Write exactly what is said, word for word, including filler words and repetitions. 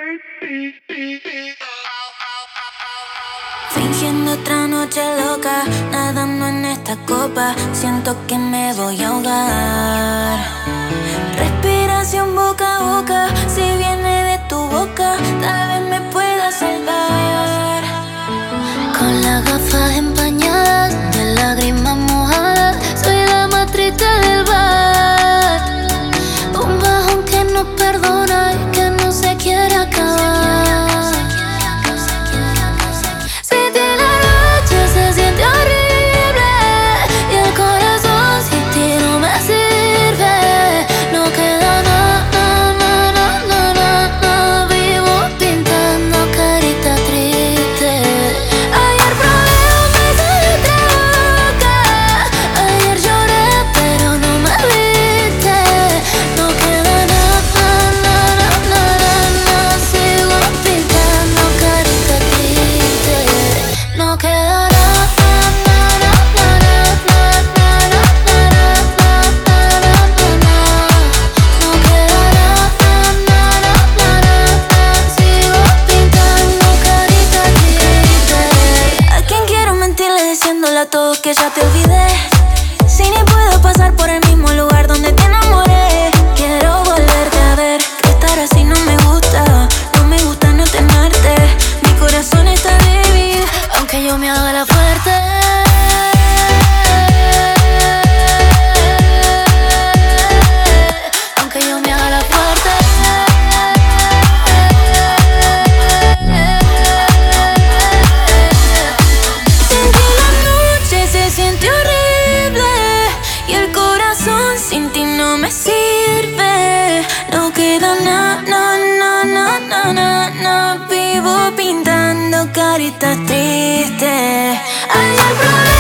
Fingiendo otra noche loca, nadando en esta copa, siento que me voy a ahogar. Respiración boca a boca, si viene de tu boca, tal vez me pueda salvar. Con las gafas empañadas, de lágrimas mojadas, soy la más triste del bar. Un bajón que no perdona y que no se quiere acabar. Diciéndole a todos que ya te olvidé. Si ni puedo pasar por el mismo lugar donde te enamoré. Quiero volverte a ver, que estar así no me gusta. No me gusta no tenerte. Mi corazón está débil, aunque yo me haga la fuerte. Aunque yo me haga la fuerte. Sin ti no me sirve, no queda na, na, na, na, na, na, na. Vivo pintando caritas tristes. Hay el problema.